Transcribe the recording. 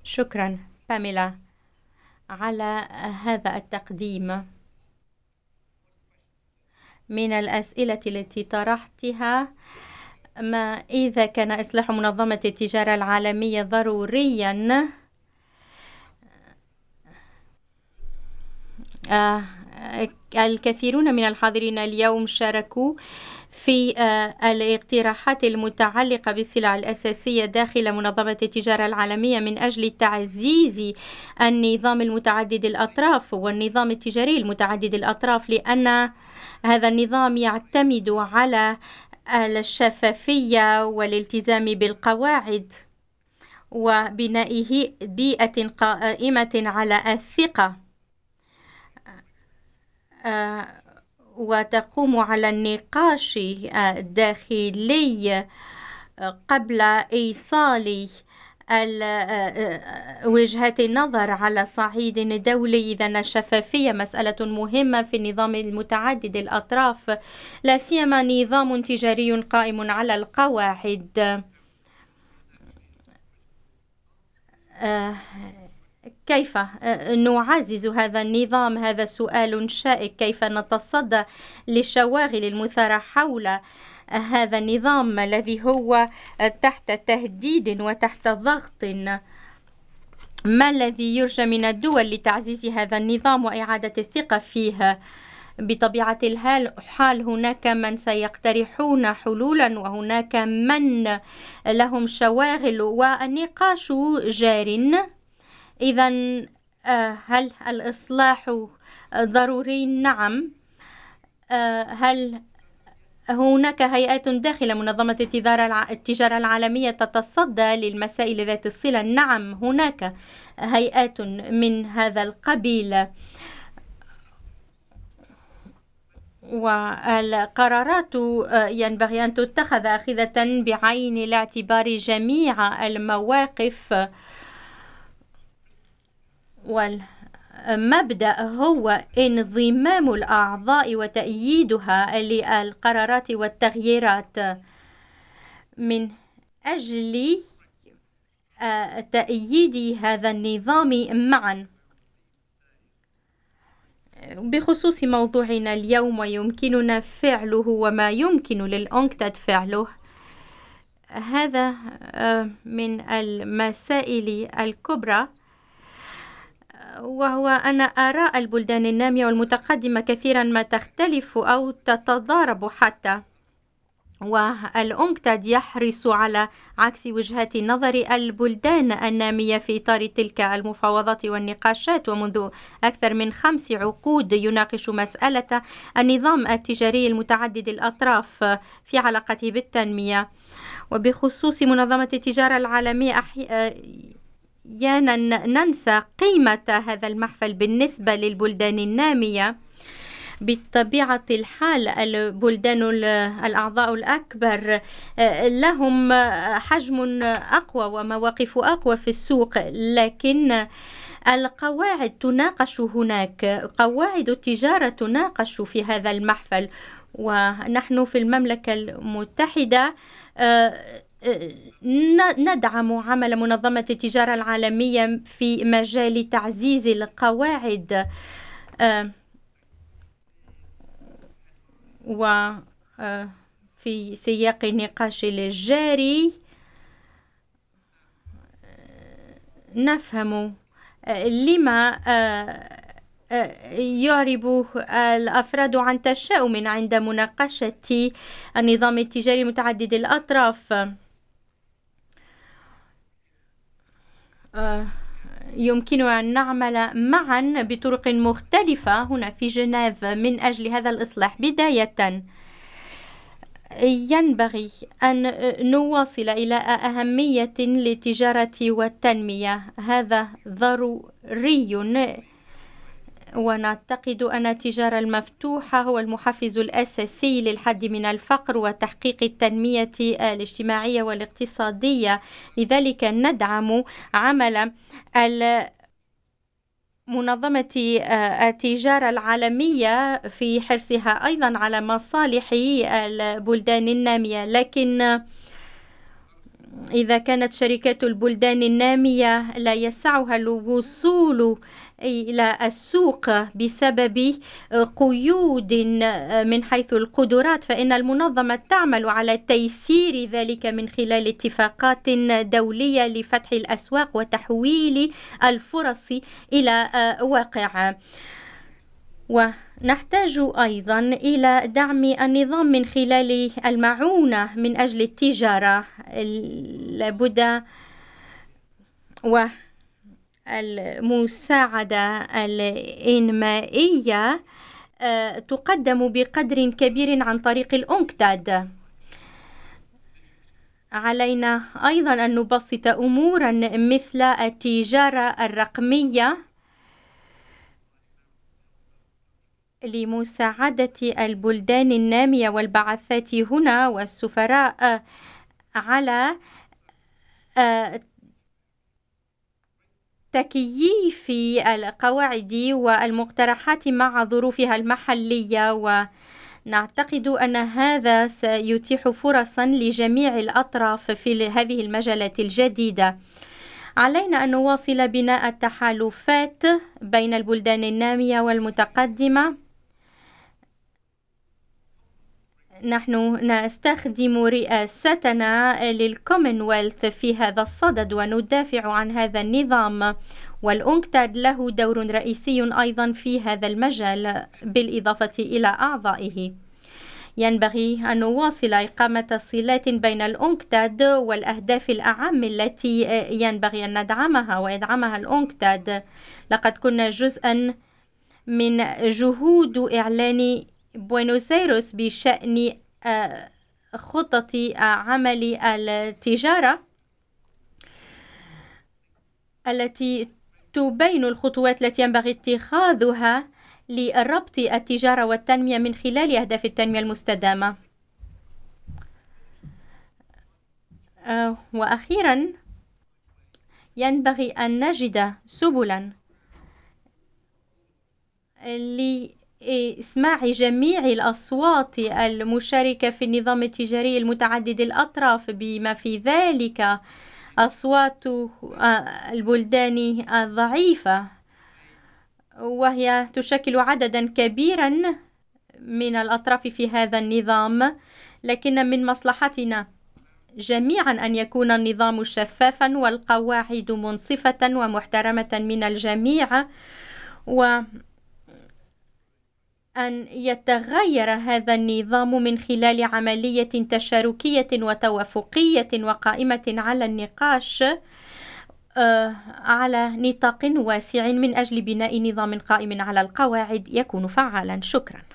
شكرا باميلا على هذا التقديم. من الأسئلة التي طرحتها، ما إذا كان إصلاح منظمة التجارة العالمية ضروريا؟ الكثيرون من الحاضرين اليوم شاركوا في الاقتراحات المتعلقة بالسلع الأساسية داخل منظمة التجارة العالمية من أجل تعزيز النظام المتعدد الأطراف والنظام التجاري المتعدد الأطراف، لأن هذا النظام يعتمد على الشفافية والالتزام بالقواعد وبناء بيئة قائمة على الثقة، وتقوم على النقاش الداخلي قبل إيصال وجهات النظر على صعيد دولي. إذن الشفافية مسألة مهمة في النظام المتعدد الأطراف، لا سيما نظام تجاري قائم على القواعد. كيف نعزز هذا النظام؟ هذا سؤال شائك. كيف نتصدى للشواغل المثارة حول هذا النظام الذي هو تحت تهديد وتحت ضغط؟ ما الذي يرجى من الدول لتعزيز هذا النظام وإعادة الثقة فيه؟ بطبيعة الحال هناك من سيقترحون حلولا وهناك من لهم شواغل، والنقاش جار. إذن هل الإصلاح ضروري؟ نعم. هل هناك هيئات داخل منظمة التجارة العالمية تتصدى للمسائل ذات الصلة؟ نعم، هناك هيئات من هذا القبيل، والقرارات ينبغي أن تتخذ أخذة بعين الاعتبار جميع المواقف، والمبدأ هو انضمام الأعضاء وتأييدها للقرارات والتغييرات من أجل تأييد هذا النظام معا. بخصوص موضوعنا اليوم ويمكننا فعله وما يمكن للأونكتاد فعله، هذا من المسائل الكبرى، وهو أن آراء البلدان النامية والمتقدمة كثيرا ما تختلف أو تتضارب حتى، والأونكتاد يحرص على عكس وجهات نظر البلدان النامية في إطار تلك المفاوضات والنقاشات، ومنذ أكثر من 5 عقود يناقش مسألة النظام التجاري المتعدد الأطراف في علاقته بالتنمية. وبخصوص منظمة التجارة العالمية، أحيانا ننسى قيمة هذا المحفل بالنسبة للبلدان النامية. بطبيعة الحال البلدان الأعضاء الأكبر لهم حجم أقوى ومواقف أقوى في السوق، لكن القواعد تناقش هناك، قواعد التجارة تناقش في هذا المحفل. ونحن في المملكة المتحدة ندعم عمل منظمة التجارة العالمية في مجال تعزيز القواعد، وفي سياق النقاش الجاري نفهم لما يعرب الأفراد عن تشاؤم عند مناقشة النظام التجاري متعدد الأطراف. يمكننا أن نعمل معا بطرق مختلفة هنا في جنيف من أجل هذا الإصلاح. بداية، ينبغي أن نواصل إلى أهمية للتجارة والتنمية، هذا ضروري، ونعتقد أن التجارة المفتوحة هو المحفز الأساسي للحد من الفقر وتحقيق التنمية الاجتماعية والاقتصادية. لذلك ندعم عمل منظمة التجارة العالمية في حرصها أيضا على مصالح البلدان النامية، لكن إذا كانت شركات البلدان النامية لا يسعها الوصول إلى السوق بسبب قيود من حيث القدرات، فإن المنظمة تعمل على تيسير ذلك من خلال اتفاقات دولية لفتح الأسواق وتحويل الفرص إلى واقع. ونحتاج أيضا إلى دعم النظام من خلال المعونة من أجل التجارة. لابد والمساعدة الإنمائية تقدم بقدر كبير عن طريق الأنكتاد. علينا أيضا أن نبسط أمورا مثل التجارة الرقمية لمساعدة البلدان النامية والبعثات هنا والسفراء على تكييف القواعد والمقترحات مع ظروفها المحلية، ونعتقد أن هذا سيتيح فرصا لجميع الأطراف في هذه المجالات الجديدة. علينا أن نواصل بناء التحالفات بين البلدان النامية والمتقدمة. نحن نستخدم رئاستنا للكومنولث في هذا الصدد وندافع عن هذا النظام، والأنكتاد له دور رئيسي أيضا في هذا المجال بالإضافة إلى أعضائه. ينبغي أن نواصل إقامة صلات بين الأنكتاد والأهداف الأعم التي ينبغي أن ندعمها ويدعمها الأنكتاد. لقد كنا جزءا من جهود إعلان بوينوس آيرس بشأن خطة عمل التجارة التي تبين الخطوات التي ينبغي اتخاذها لربط التجارة والتنمية من خلال أهداف التنمية المستدامة. وأخيرا ينبغي أن نجد سبلا لإسماع جميع الأصوات المشاركة في النظام التجاري المتعدد الأطراف، بما في ذلك أصوات البلدان الضعيفة، وهي تشكل عددا كبيرا من الأطراف في هذا النظام. لكن من مصلحتنا جميعا أن يكون النظام شفافا والقواعد منصفة ومحترمة من الجميع، وأن يتغير هذا النظام من خلال عملية تشاركية وتوافقية وقائمة على النقاش على نطاق واسع من أجل بناء نظام قائم على القواعد يكون فعالا. شكرا.